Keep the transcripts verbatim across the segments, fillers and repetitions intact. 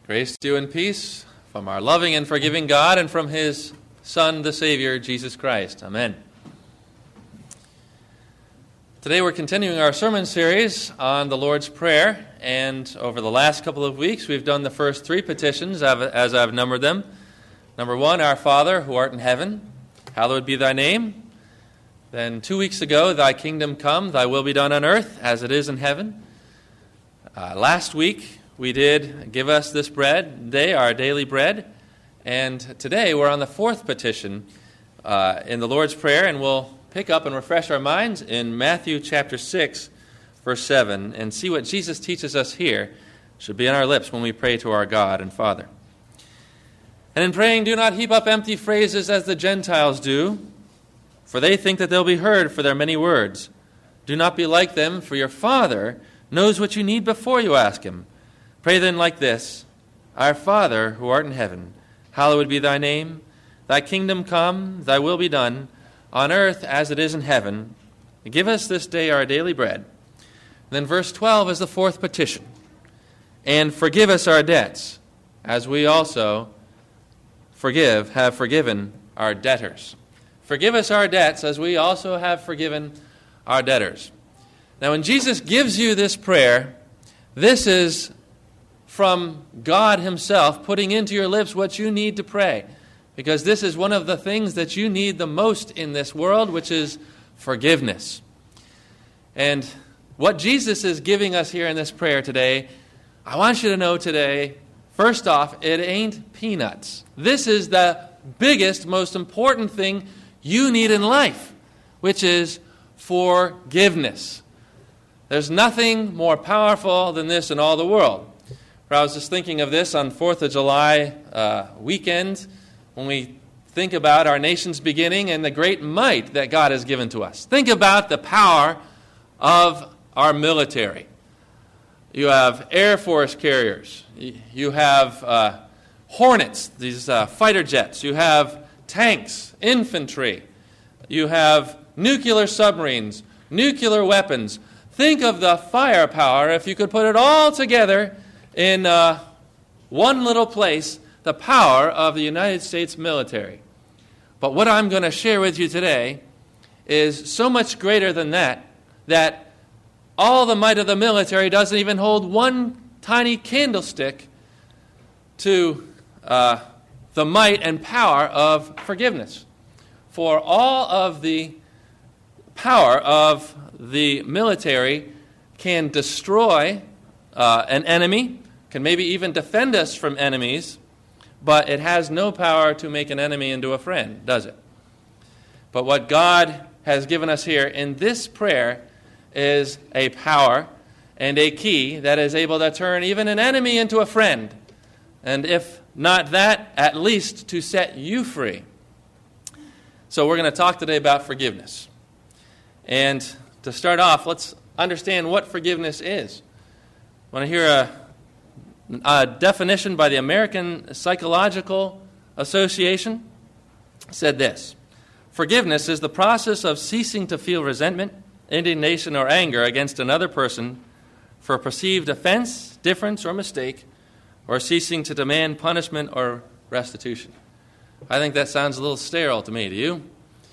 Grace to you and peace from our loving and forgiving God and from His Son, the Savior, Jesus Christ. Amen. Today we're continuing our sermon series on the Lord's Prayer, and over the last couple of weeks we've done the first three petitions as I've numbered them. Number one, Our Father, who art in heaven, hallowed be thy name. Then two weeks ago, thy kingdom come, thy will be done on earth as it is in heaven. Uh, last week, we did give us this bread, today, our daily bread. And today, we're on the fourth petition uh, in the Lord's Prayer, and we'll pick up and refresh our minds in Matthew chapter six, verse seven, and see what Jesus teaches us here should be on our lips when we pray to our God and Father. And in praying, do not heap up empty phrases as the Gentiles do, for they think that they'll be heard for their many words. Do not be like them, for your Father knows what you need before you ask Him. Pray then like this: Our Father, who art in heaven, hallowed be thy name. Thy kingdom come, thy will be done, on earth as it is in heaven. Give us this day our daily bread. Then verse twelve is the fourth petition. And forgive us our debts, as we also forgive, have forgiven our debtors. Forgive us our debts, as we also have forgiven our debtors. Now, when Jesus gives you this prayer, this is from God Himself putting into your lips what you need to pray, because this is one of the things that you need the most in this world, which is forgiveness. And what Jesus is giving us here in this prayer today, I want you to know today, first off, it ain't peanuts. This is the biggest, most important thing you need in life, which is forgiveness. There's nothing more powerful than this in all the world. I was just thinking of this on fourth of July uh, weekend, when we think about our nation's beginning and the great might that God has given to us. Think about the power of our military. You have Air Force carriers. You have uh, Hornets, these uh, fighter jets. You have tanks, infantry. You have nuclear submarines, nuclear weapons. Think of the firepower, if you could put it all together in uh, one little place, the power of the United States military. But what I'm going to share with you today is so much greater than that, that all the might of the military doesn't even hold one tiny candlestick to uh, the might and power of forgiveness. For all of the power of the military can destroy uh, an enemy, can maybe even defend us from enemies, but it has no power to make an enemy into a friend, does it? But what God has given us here in this prayer is a power and a key that is able to turn even an enemy into a friend. And if not that, at least to set you free. So we're going to talk today about forgiveness. And to start off, let's understand what forgiveness is. Want to hear a, a definition by the American Psychological Association? It said this: forgiveness is the process of ceasing to feel resentment, indignation, or anger against another person for a perceived offense, difference, or mistake, or ceasing to demand punishment or restitution. I think that sounds a little sterile to me. Do you?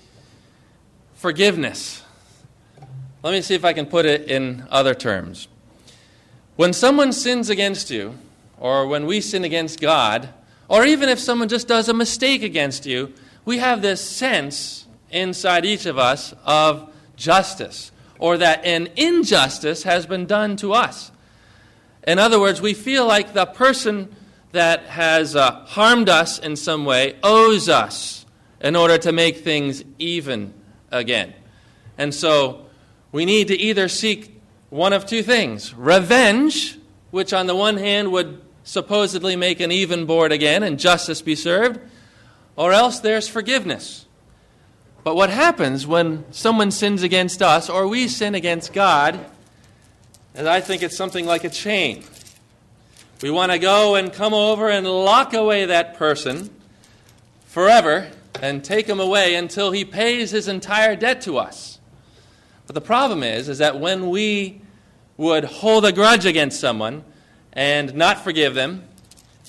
Forgiveness. Let me see if I can put it in other terms. When someone sins against you, or when we sin against God, or even if someone just does a mistake against you, we have this sense inside each of us of justice, or that an injustice has been done to us. In other words, we feel like the person that has uh, harmed us in some way owes us in order to make things even again. And so we need to either seek one of two things: revenge, which on the one hand would supposedly make an even board again and justice be served, or else there's forgiveness. But what happens when someone sins against us or we sin against God, and I think it's something like a chain. We want to go and come over and lock away that person forever and take him away until he pays his entire debt to us. But the problem is, is that when we would hold a grudge against someone and not forgive them,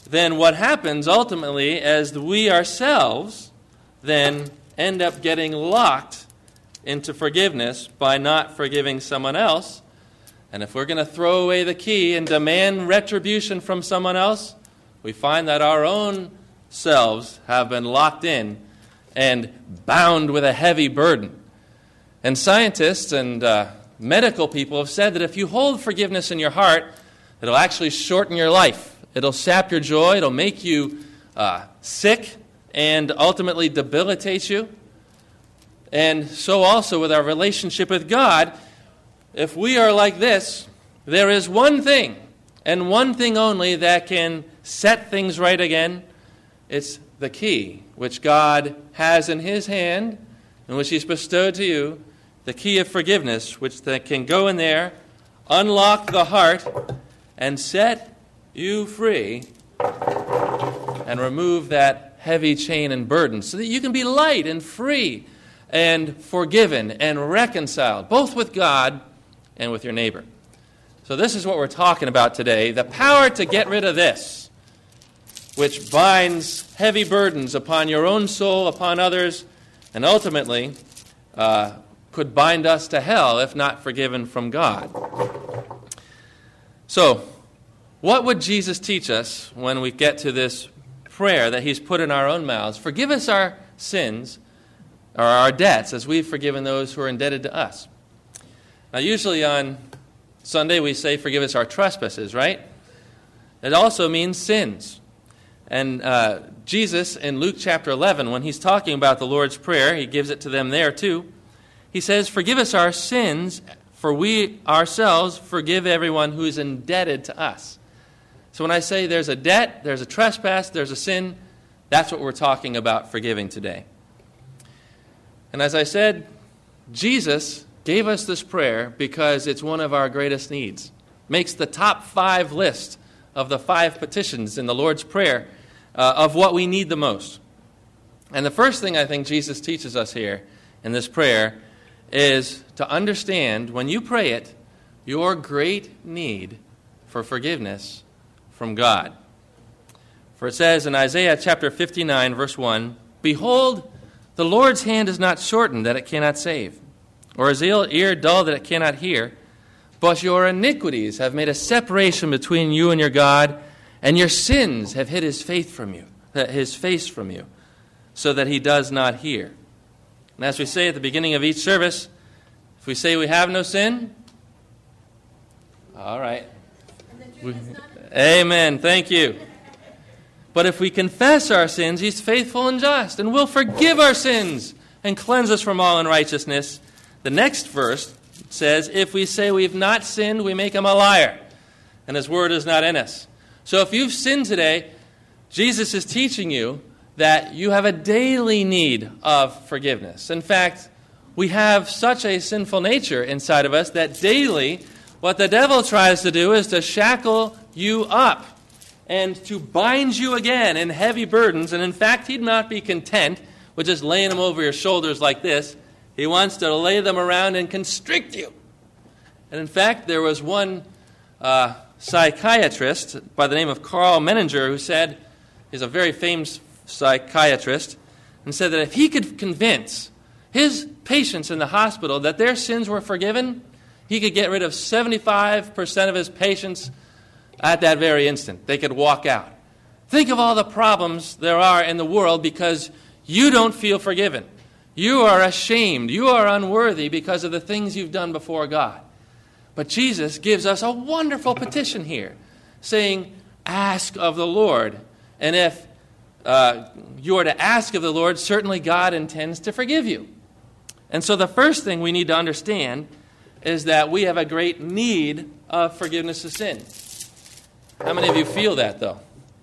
then what happens ultimately is we ourselves then end up getting locked into forgiveness by not forgiving someone else. And if we're going to throw away the key and demand retribution from someone else, we find that our own selves have been locked in and bound with a heavy burden. And scientists and uh, medical people have said that if you hold forgiveness in your heart, it'll actually shorten your life. It'll sap your joy. It'll make you uh, sick and ultimately debilitate you. And so also with our relationship with God, if we are like this, there is one thing, and one thing only, that can set things right again. It's the key, which God has in His hand, and which He's bestowed to you, the key of forgiveness, which that can go in there, unlock the heart, and set you free, and remove that heavy chain and burden, so that you can be light and free and forgiven and reconciled, both with God and with your neighbor. So this is what we're talking about today, the power to get rid of this, which binds heavy burdens upon your own soul, upon others, and ultimately uh, could bind us to hell if not forgiven from God. So, what would Jesus teach us when we get to this prayer that He's put in our own mouths? Forgive us our sins, or our debts, as we've forgiven those who are indebted to us. Now, usually on Sunday we say, forgive us our trespasses, right? It also means sins. And uh, Jesus, in Luke chapter eleven, when He's talking about the Lord's Prayer, He gives it to them there too. He says, forgive us our sins, for we ourselves forgive everyone who is indebted to us. So when I say there's a debt, there's a trespass, there's a sin, that's what we're talking about forgiving today. And as I said, Jesus gave us this prayer because it's one of our greatest needs. Makes the top five list of the five petitions in the Lord's Prayer uh, of what we need the most. And the first thing I think Jesus teaches us here in this prayer is to understand, when you pray it, your great need for forgiveness from God. For it says in Isaiah chapter fifty-nine, verse one, behold, the Lord's hand is not shortened that it cannot save, or his ear dull that it cannot hear, but your iniquities have made a separation between you and your God, and your sins have hid his face from you, his face from you, so that he does not hear. And as we say at the beginning of each service, if we say we have no sin, all right. We, amen. Thank you. But if we confess our sins, he's faithful and just, and will forgive our sins and cleanse us from all unrighteousness. The next verse says, if we say we've not sinned, we make him a liar, and his word is not in us. So if you've sinned today, Jesus is teaching you that you have a daily need of forgiveness. In fact, we have such a sinful nature inside of us that daily what the devil tries to do is to shackle you up and to bind you again in heavy burdens. And in fact, he'd not be content with just laying them over your shoulders like this. He wants to lay them around and constrict you. And in fact, there was one uh, psychiatrist by the name of Carl Menninger who said, he's a very famous psychiatrist, and said that if he could convince his patients in the hospital that their sins were forgiven, he could get rid of seventy-five percent of his patients at that very instant. They could walk out. Think of all the problems there are in the world because you don't feel forgiven. You are ashamed. You are unworthy because of the things you've done before God. But Jesus gives us a wonderful petition here, saying, ask of the Lord. And if uh, you are to ask of the Lord, certainly God intends to forgive you. And so the first thing we need to understand is that we have a great need of forgiveness of sin. How many of you feel that, though?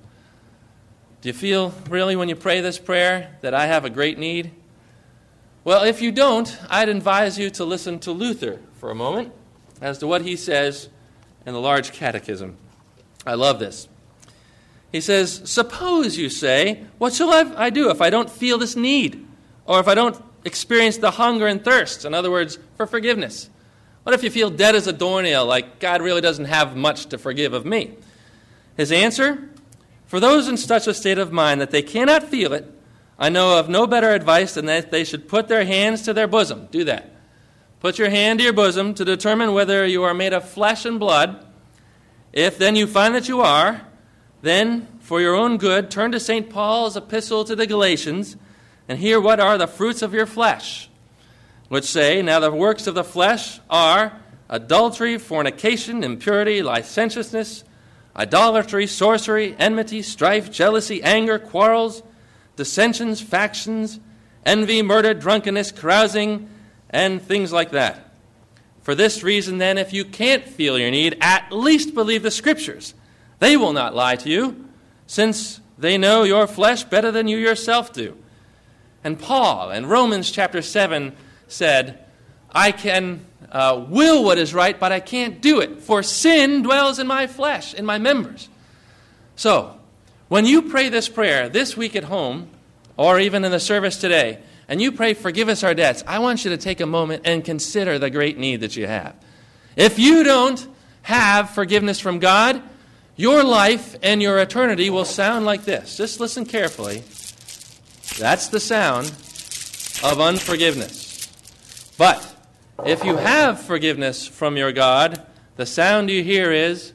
Do you feel, really, when you pray this prayer, that I have a great need? Well, if you don't, I'd advise you to listen to Luther for a moment as to what he says in the Large Catechism. I love this. He says, suppose you say, what shall I do if I don't feel this need? Or if I don't experience the hunger and thirst, in other words, for forgiveness? What if you feel dead as a doornail, like God really doesn't have much to forgive of me? His answer, for For those in such a state of mind that they cannot feel it, I know of no better advice than that they should put their hands to their bosom. Do that. Put your hand to your bosom to determine whether you are made of flesh and blood. If then you find that you are, then for your own good, turn to Saint Paul's epistle to the Galatians and hear what are the fruits of your flesh, which say, now the works of the flesh are adultery, fornication, impurity, licentiousness, idolatry, sorcery, enmity, strife, jealousy, anger, quarrels, dissensions, factions, envy, murder, drunkenness, carousing, and things like that. For this reason, then, if you can't feel your need, at least believe the Scriptures. They will not lie to you, since they know your flesh better than you yourself do. And Paul, in Romans chapter seven, said, I can uh, will what is right, but I can't do it, for sin dwells in my flesh, in my members. So, when you pray this prayer this week at home, or even in the service today, and you pray, forgive us our debts, I want you to take a moment and consider the great need that you have. If you don't have forgiveness from God, your life and your eternity will sound like this. Just listen carefully. That's the sound of unforgiveness. But if you have forgiveness from your God, the sound you hear is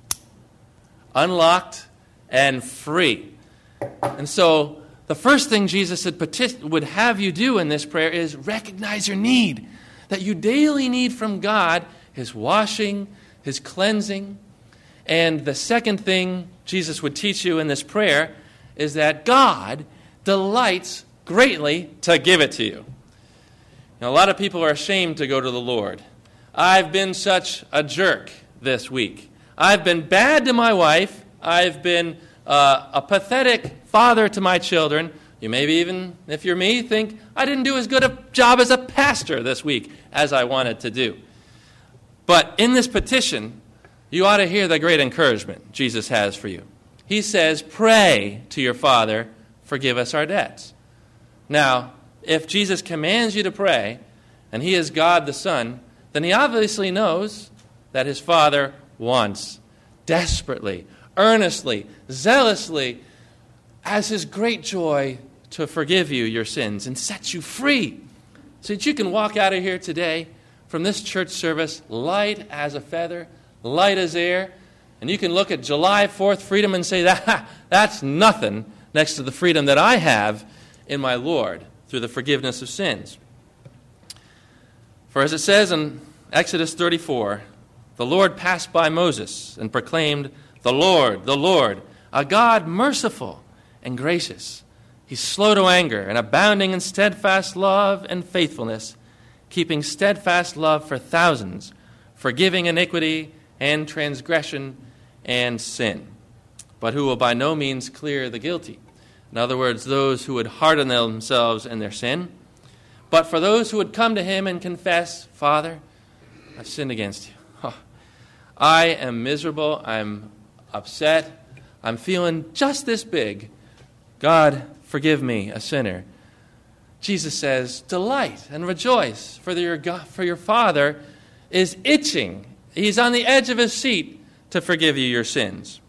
unlocked and free. And so the first thing Jesus would have you do in this prayer is recognize your need, that you daily need from God His washing, His cleansing. And the second thing Jesus would teach you in this prayer is that God delights greatly to give it to you. Now, a lot of people are ashamed to go to the Lord. I've been such a jerk this week. I've been bad to my wife. I've been uh, a pathetic father to my children. You maybe even, if you're me, think, I didn't do as good a job as a pastor this week as I wanted to do. But in this petition, you ought to hear the great encouragement Jesus has for you. He says, pray to your Father, forgive us our debts. Now, if Jesus commands you to pray, and He is God the Son, then He obviously knows that His Father wants, desperately, earnestly, zealously, as His great joy to forgive you your sins and set you free so that you can walk out of here today from this church service light as a feather, light as air, and you can look at July fourth freedom and say, that that's nothing next to the freedom that I have in my Lord through the forgiveness of sins. For as it says in Exodus thirty-four, the Lord passed by Moses and proclaimed, the Lord, the Lord, a God merciful and gracious. He's slow to anger and abounding in steadfast love and faithfulness, keeping steadfast love for thousands, forgiving iniquity and transgression and sin, but who will by no means clear the guilty. In other words, those who would harden themselves in their sin. But for those who would come to Him and confess, Father, I've sinned against you. Oh, I am miserable. I'm upset. I'm feeling just this big. God, forgive me, a sinner. Jesus says, delight and rejoice, for your, God, for your Father is itching. He's on the edge of His seat to forgive you your sins.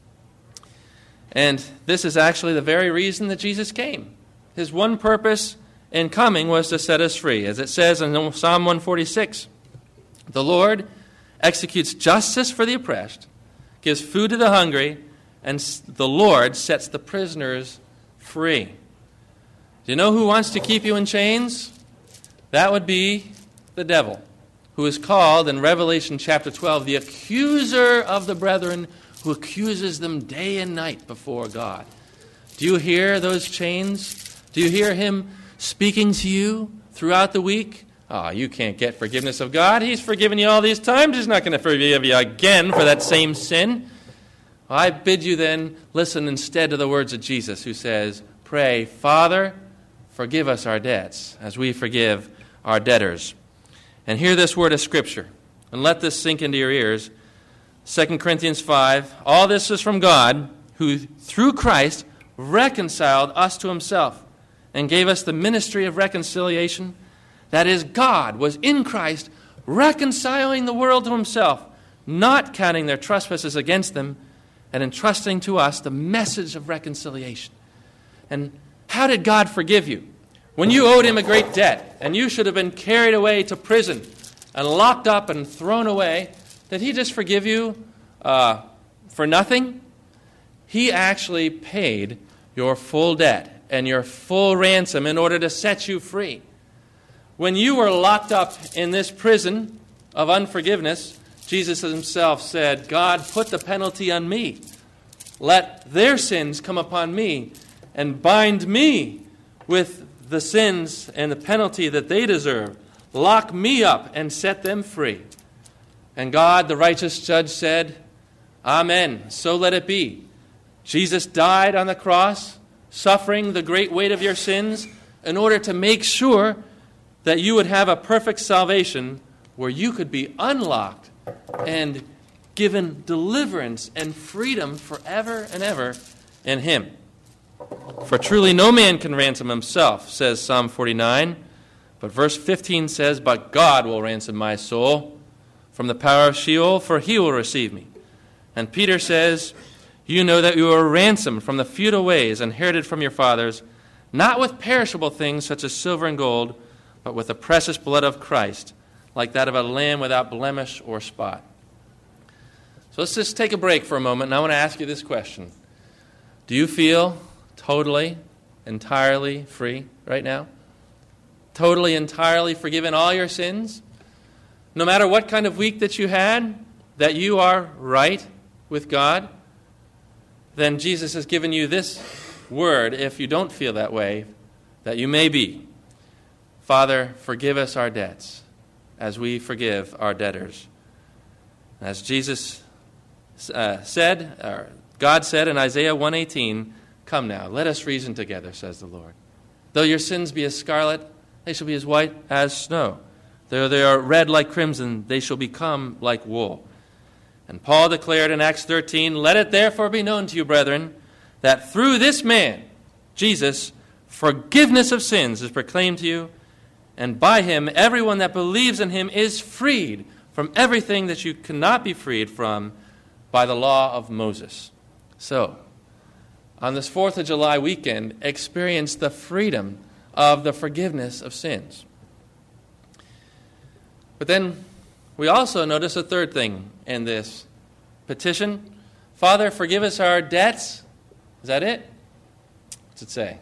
And this is actually the very reason that Jesus came. His one purpose in coming was to set us free. As it says in Psalm one forty-six, the Lord executes justice for the oppressed, gives food to the hungry, and the Lord sets the prisoners free. Do you know who wants to keep you in chains? That would be the devil, who is called in Revelation chapter twelve the accuser of the brethren, who accuses them day and night before God. Do you hear those chains? Do you hear him speaking to you throughout the week? Oh, you can't get forgiveness of God. He's forgiven you all these times. He's not going to forgive you again for that same sin. Well, I bid you then listen instead to the words of Jesus, who says, pray, Father, forgive us our debts as we forgive our debtors. And hear this word of Scripture, and let this sink into your ears. Second Corinthians five, all this is from God, who through Christ reconciled us to Himself and gave us the ministry of reconciliation. That is, God was in Christ reconciling the world to Himself, not counting their trespasses against them, and entrusting to us the message of reconciliation. And how did God forgive you? When you owed him a great debt, and you should have been carried away to prison and locked up and thrown away, did he just forgive you uh, for nothing? He actually paid your full debt and your full ransom in order to set you free. When you were locked up in this prison of unforgiveness, Jesus himself said, God, put the penalty on me. Let their sins come upon me and bind me with the sins and the penalty that they deserve. Lock me up and set them free. And God, the righteous judge, said, Amen, so let it be. Jesus died on the cross, suffering the great weight of your sins, in order to make sure that you would have a perfect salvation where you could be unlocked and given deliverance and freedom forever and ever in him. For truly no man can ransom himself, says Psalm forty-nine. But verse fifteen says, But God will ransom my soul from the power of Sheol, for he will receive me. And Peter says, You know that you were ransomed from the futile ways inherited from your fathers, not with perishable things such as silver and gold, but with the precious blood of Christ, like that of a lamb without blemish or spot. So let's just take a break for a moment, and I want to ask you this question. Do you feel totally, entirely free right now? Totally, entirely forgiven all your sins? No matter what kind of week that you had, that you are right with God? Then Jesus has given you this word, if you don't feel that way, that you may be. Father, forgive us our debts as we forgive our debtors. As Jesus uh, said, or God said in Isaiah one eighteen, Come now, let us reason together, says the Lord. Though your sins be as scarlet, they shall be as white as snow. Though they are red like crimson, they shall become like wool. And Paul declared in Acts thirteen, Let it therefore be known to you, brethren, that through this man, Jesus, forgiveness of sins is proclaimed to you, and by him everyone that believes in him is freed from everything that you cannot be freed from by the law of Moses. So, on this fourth of July weekend, experience the freedom of the forgiveness of sins. But then we also notice a third thing in this petition. Father, forgive us our debts. Is that it? What's it say?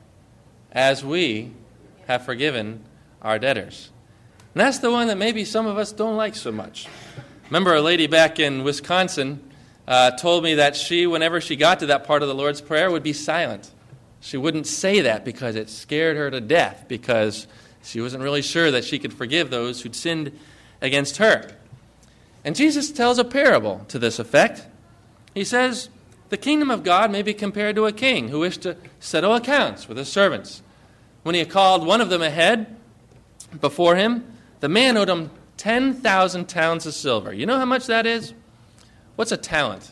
As we have forgiven our debtors. And that's the one that maybe some of us don't like so much. Remember a lady back in Wisconsin uh, told me that she, whenever she got to that part of the Lord's Prayer, would be silent. She wouldn't say that because it scared her to death, because she wasn't really sure that she could forgive those who'd sinned against her. And Jesus tells a parable to this effect. He says, the kingdom of God may be compared to a king who wished to settle accounts with his servants. When he had called one of them ahead before him, the man owed him ten thousand talents of silver. You know how much that is? What's a talent?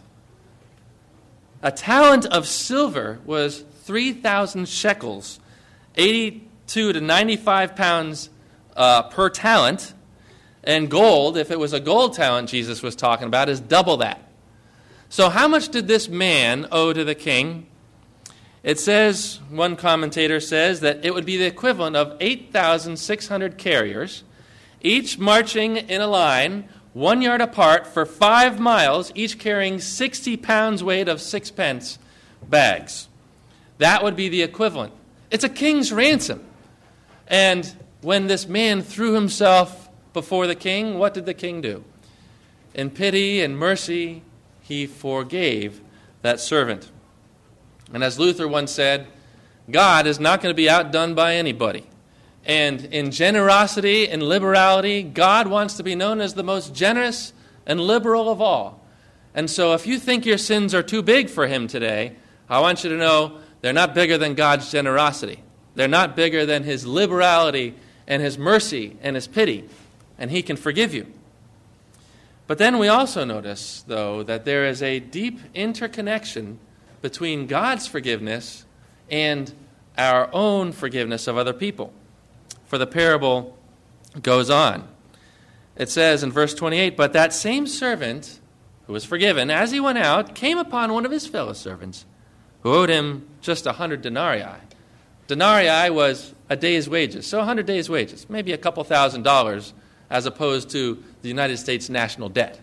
A talent of silver was three thousand shekels, eighty-two to ninety-five pounds uh, per talent. And gold, if it was a gold talent Jesus was talking about, is double that. So how much did this man owe to the king? It says, one commentator says, that it would be the equivalent of eight thousand six hundred carriers, each marching in a line one yard apart for five miles, each carrying sixty pounds weight of sixpence bags. That would be the equivalent. It's a king's ransom. And when this man threw himself before the king, what did the king do? In pity and mercy, he forgave that servant. And as Luther once said, God is not going to be outdone by anybody. And in generosity and liberality, God wants to be known as the most generous and liberal of all. And so if you think your sins are too big for him today, I want you to know they're not bigger than God's generosity. They're not bigger than his liberality and his mercy and his pity. And he can forgive you. But then we also notice, though, that there is a deep interconnection between God's forgiveness and our own forgiveness of other people. For the parable goes on. It says in verse twenty-eight, but that same servant who was forgiven, as he went out, came upon one of his fellow servants who owed him just a hundred denarii. Denarii was a day's wages, so a hundred days' wages, maybe a couple thousand dollars, as opposed to the United States national debt.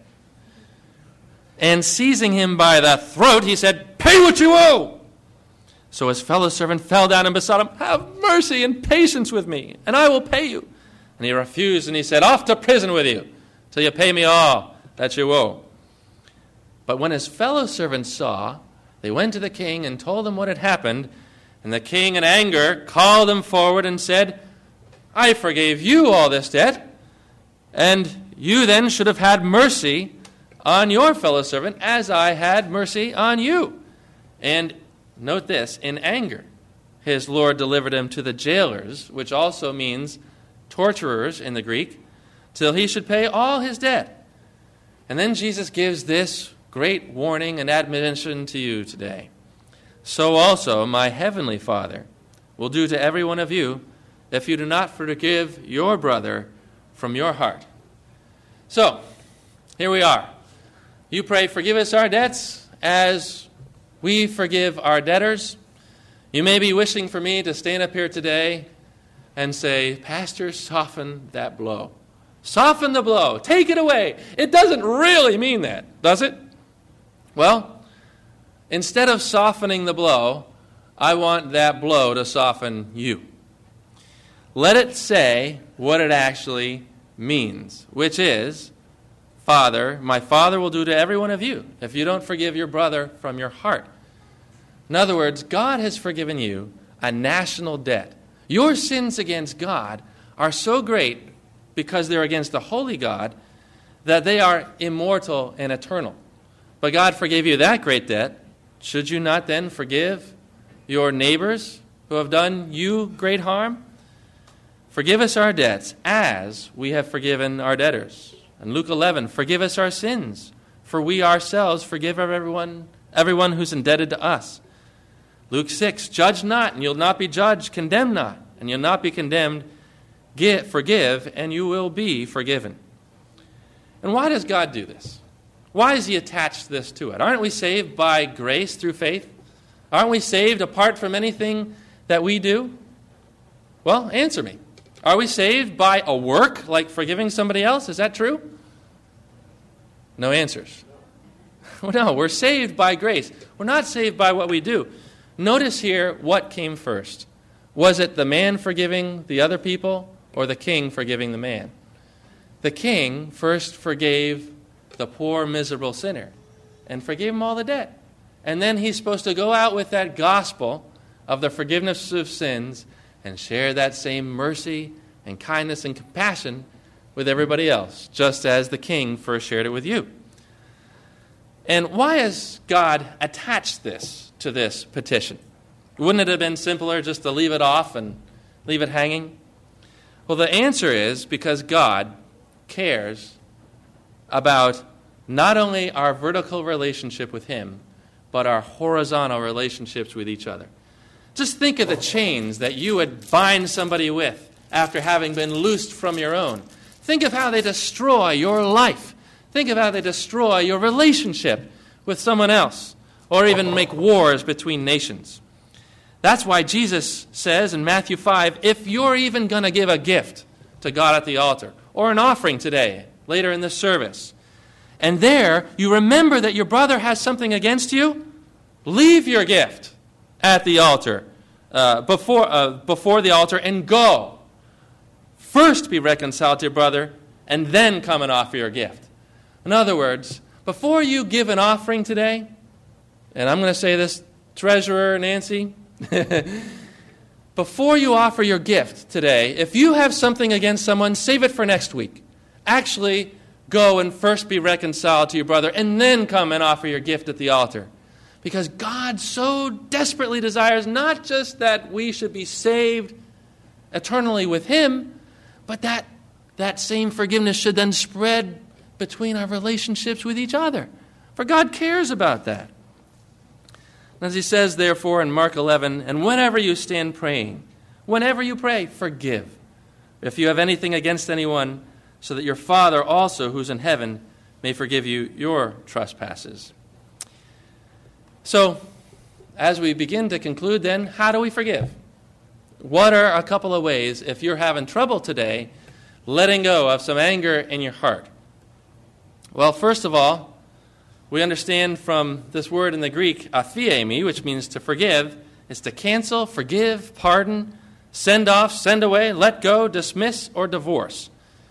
And seizing him by the throat, he said, "Pay what you owe!" So his fellow servant fell down and besought him, "Have mercy and patience with me, and I will pay you." And he refused, and he said, "Off to prison with you, till you pay me all that you owe." But when his fellow servants saw, they went to the king and told him what had happened. And the king, in anger, called him forward and said, "I forgave you all this debt, and you then should have had mercy on your fellow servant as I had mercy on you." And note this, in anger, his Lord delivered him to the jailers, which also means torturers in the Greek, till he should pay all his debt. And then Jesus gives this great warning and admonition to you today. "So also my heavenly Father will do to every one of you if you do not forgive your brother from your heart." So, here we are. You pray, "Forgive us our debts as we forgive our debtors." You may be wishing for me to stand up here today and say, "Pastor, soften that blow. Soften the blow. Take it away." It doesn't really mean that, does it? Well, instead of softening the blow, I want that blow to soften you. Let it say what it actually means, which is, Father, my Father will do to every one of you if you don't forgive your brother from your heart. In other words, God has forgiven you a national debt. Your sins against God are so great because they're against the holy God that they are immortal and eternal. But God forgave you that great debt. Should you not then forgive your neighbors who have done you great harm? "Forgive us our debts as we have forgiven our debtors." And Luke eleven, "Forgive us our sins, for we ourselves forgive everyone, everyone who's indebted to us." Luke six, "Judge not, and you'll not be judged. Condemn not, and you'll not be condemned. Get, forgive, and you will be forgiven." And why does God do this? Why has he attached this to it? Aren't we saved by grace through faith? Aren't we saved apart from anything that we do? Well, answer me. Are we saved by a work like forgiving somebody else? Is that true? No answers. Well, no, we're saved by grace. We're not saved by what we do. Notice here what came first. Was it the man forgiving the other people or the king forgiving the man? The king first forgave the poor, miserable sinner and forgave him all the debt. And then he's supposed to go out with that gospel of the forgiveness of sins and share that same mercy and kindness and compassion with everybody else, just as the king first shared it with you. And why has God attached this to this petition? Wouldn't it have been simpler just to leave it off and leave it hanging? Well, the answer is because God cares about not only our vertical relationship with him, but our horizontal relationships with each other. Just think of the chains that you would bind somebody with after having been loosed from your own. Think of how they destroy your life. Think of how they destroy your relationship with someone else, or even make wars between nations. That's why Jesus says in Matthew five, if you're even going to give a gift to God at the altar, or an offering today, later in the service, and there you remember that your brother has something against you, leave your gift at the altar, uh, before, uh, before the altar, and go. First be reconciled to your brother, and then come and offer your gift. In other words, before you give an offering today, and I'm going to say this, Treasurer Nancy, before you offer your gift today, if you have something against someone, save it for next week. Actually, go and first be reconciled to your brother, and then come and offer your gift at the altar. Because God so desperately desires not just that we should be saved eternally with him, but that that same forgiveness should then spread between our relationships with each other. For God cares about that. As he says, therefore, in Mark eleven, and whenever you stand praying, whenever you pray, forgive, if you have anything against anyone, so that your Father also, who's in heaven, may forgive you your trespasses. So, as we begin to conclude then, how do we forgive? What are a couple of ways, if you're having trouble today, letting go of some anger in your heart? Well, first of all, we understand from this word in the Greek, aphiemi, which means to forgive, is to cancel, forgive, pardon, send off, send away, let go, dismiss, or divorce.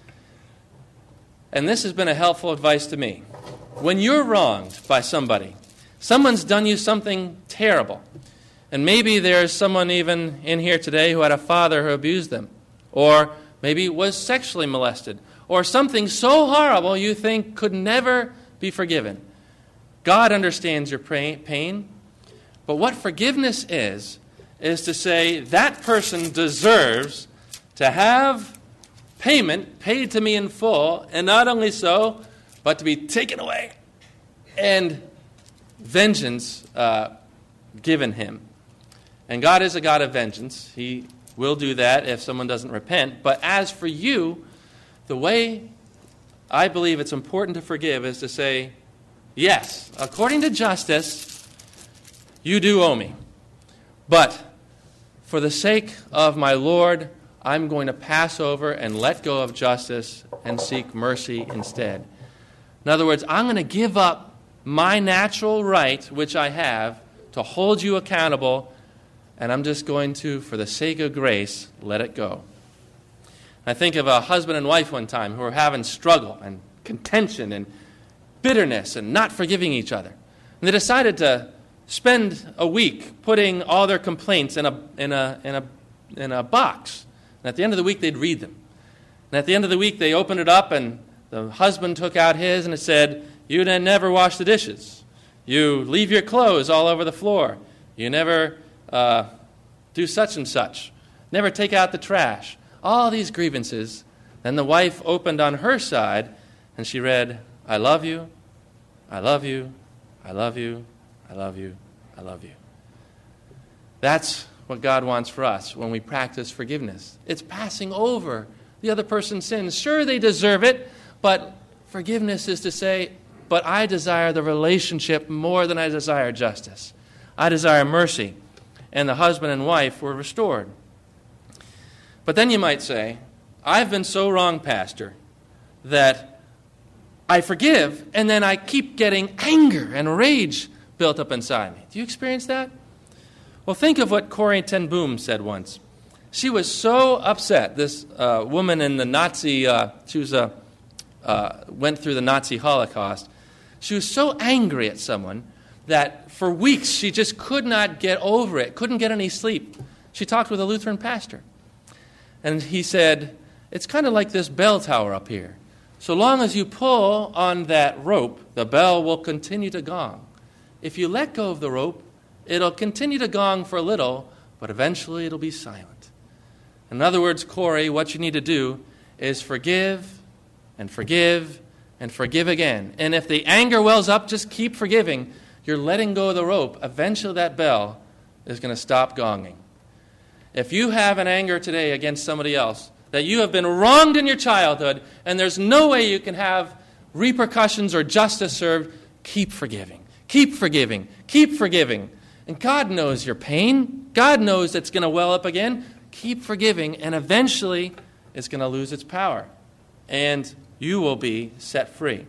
And this has been a helpful advice to me. When you're wronged by somebody, someone's done you something terrible, and maybe there's someone even in here today who had a father who abused them, or maybe was sexually molested, or something so horrible you think could never be forgiven. God understands your pain, but what forgiveness is, is to say that person deserves to have payment paid to me in full, and not only so, but to be taken away and vengeance uh, given him. And God is a God of vengeance. He will do that if someone doesn't repent. But as for you, the way I believe it's important to forgive is to say, yes, according to justice, you do owe me. But for the sake of my Lord, I'm going to pass over and let go of justice and seek mercy instead. In other words, I'm going to give up my natural right, which I have, to hold you accountable, and I'm just going to, for the sake of grace, let it go. I think of a husband and wife one time who were having struggle and contention and bitterness and not forgiving each other. And they decided to spend a week putting all their complaints in a in a in a in a box. And at the end of the week, they'd read them. And at the end of the week, they opened it up, and the husband took out his, and it said, "You never wash the dishes. You leave your clothes all over the floor. You never uh, do such and such. Never take out the trash." All these grievances. Then the wife opened on her side, and she read, "I love you, I love you, I love you, I love you, I love you." That's what God wants for us when we practice forgiveness. It's passing over the other person's sins. Sure, they deserve it, but forgiveness is to say, but I desire the relationship more than I desire justice. I desire mercy. And the husband and wife were restored. But then you might say, I've been so wrong, Pastor, that I forgive, and then I keep getting anger and rage built up inside me. Do you experience that? Well, think of what Corrie ten Boom said once. She was so upset, this uh, woman in the Nazi, uh, she was a, uh, went through the Nazi Holocaust. She was so angry at someone that for weeks she just could not get over it, couldn't get any sleep. She talked with a Lutheran pastor. And he said, it's kind of like this bell tower up here. So long as you pull on that rope, the bell will continue to gong. If you let go of the rope, it'll continue to gong for a little, but eventually it'll be silent. In other words, Corey, what you need to do is forgive and forgive and forgive again. And if the anger wells up, just keep forgiving. You're letting go of the rope. Eventually that bell is going to stop gonging. If you have an anger today against somebody else, that you have been wronged in your childhood, and there's no way you can have repercussions or justice served, keep forgiving. Keep forgiving. Keep forgiving. And God knows your pain. God knows it's going to well up again. Keep forgiving, and eventually it's going to lose its power. And you will be set free.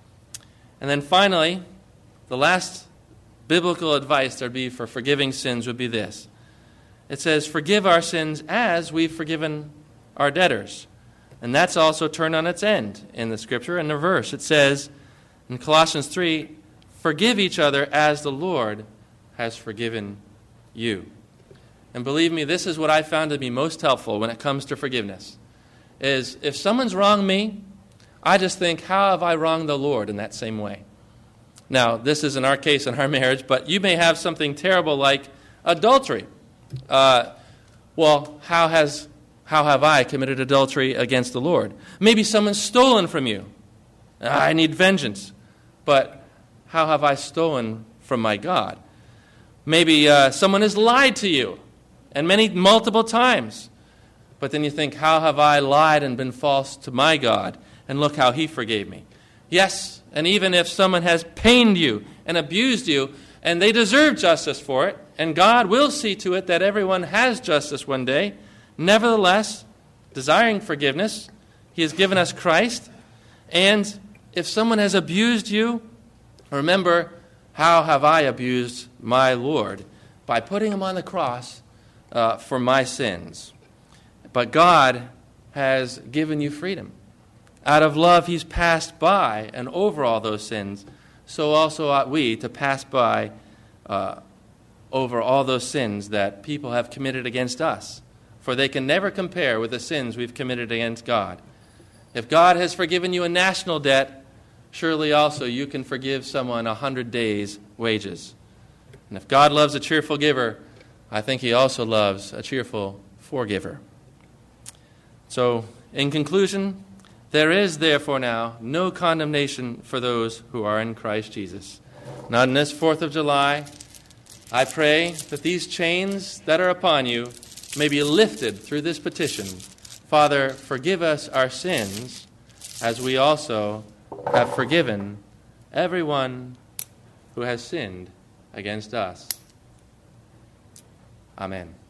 And then finally, the last biblical advice there would be for forgiving sins would be this. It says, forgive our sins as we've forgiven our debtors. And that's also turned on its end in the scripture. In the verse, it says in Colossians three, forgive each other as the Lord has forgiven you. And believe me, this is what I found to be most helpful when it comes to forgiveness. Is if someone's wronged me, I just think, how have I wronged the Lord in that same way? Now, this isn't our case in our marriage, but you may have something terrible like adultery. Uh, well, how has how have I committed adultery against the Lord? Maybe someone's stolen from you. I need vengeance. But how have I stolen from my God? Maybe uh, someone has lied to you, and many multiple times. But then you think, how have I lied and been false to my God? And look how he forgave me. Yes, and even if someone has pained you and abused you, and they deserve justice for it, and God will see to it that everyone has justice one day, nevertheless, desiring forgiveness, He has given us Christ. And if someone has abused you, remember, how have I abused my Lord? By putting Him on the cross uh, for my sins. But God has given you freedom. Out of love, He's passed by and over all those sins. So also ought we to pass by uh, over all those sins that people have committed against us. For they can never compare with the sins we've committed against God. If God has forgiven you a national debt, surely also you can forgive someone a hundred days' wages. And if God loves a cheerful giver, I think He also loves a cheerful forgiver. So, in conclusion, there is therefore now no condemnation for those who are in Christ Jesus. Not on this fourth of July. I pray that these chains that are upon you may be lifted through this petition. Father, forgive us our sins, as we also have forgiven everyone who has sinned against us. Amen.